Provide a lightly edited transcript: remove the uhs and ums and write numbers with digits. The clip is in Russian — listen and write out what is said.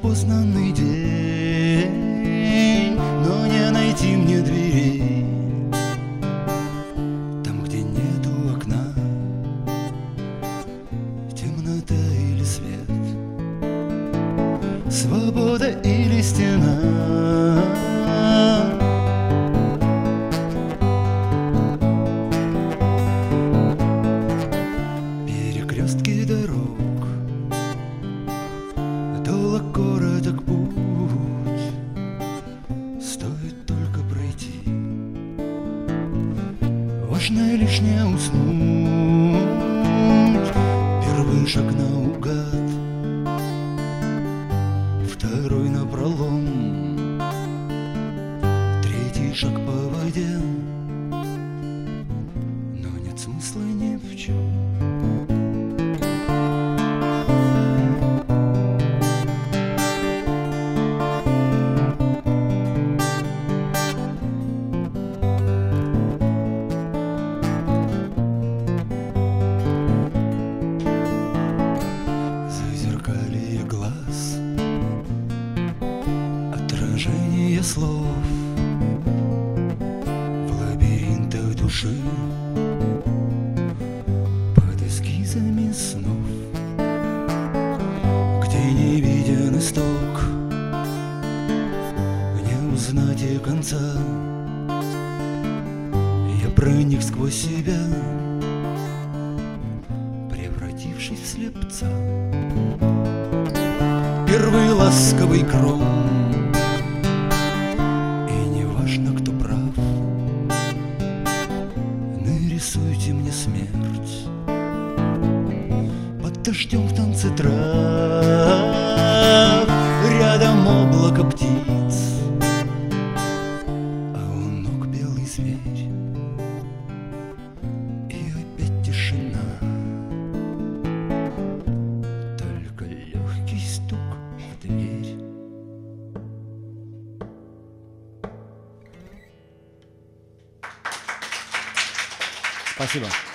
нераспознанный день, но не найти мне дверей там, где нету окна, темнота или свет, свобода или стена. Перекрестки дорог, долг короток путь, стоит только пройти. Важно лишь не уснуть. Первый шаг наугад, второй напролом, третий шаг по воде, но нет смысла ни в чем. Зазеркалье глаз, отражение слов в лабиринтах души, под эскизами снов, где не виден исток, не узнать и конца. Я проник сквозь себя, превратившись в слепца. Первый ласковый гром, и не важно, кто прав, нарисуйте мне смерть под дождем в танце трав. Рядом облако птиц, а у ног белый зверь, и опять тишина, только легкий стук в дверь. Спасибо.